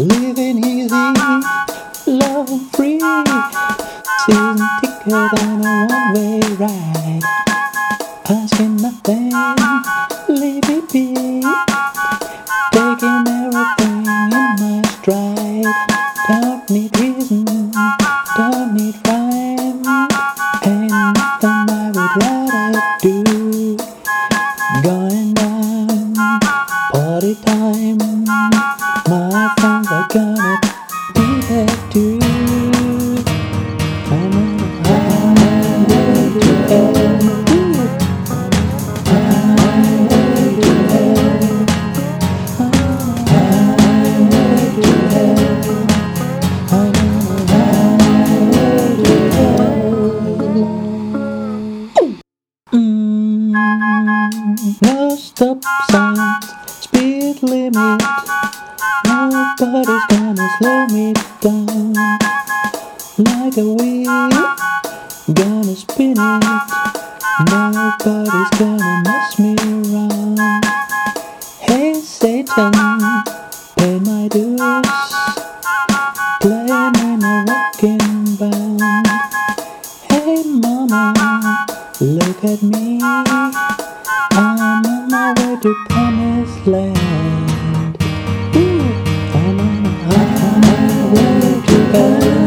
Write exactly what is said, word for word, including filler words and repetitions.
Living easy, love free, season ticket on a one-way ride. Asking nothing, leave it be, taking everything in my stride. Don't need reason, don't need rhyme, ain't nothing I would rather do. Going down, party time, my friends are gonna be there too. I'm on a highway to hell. Highway to hell. Highway to hell. I'm on a highway to hell. Mm, no stop signs, speed limit. Nobody's gonna slow me down. Like a wheel, gonna spin it. Nobody's gonna mess me around. Hey Satan, pay my dues, playing in a rocking band. Hey mama, look at me, I'm on my way to promised land. Ooh, I'm on a highway to hell.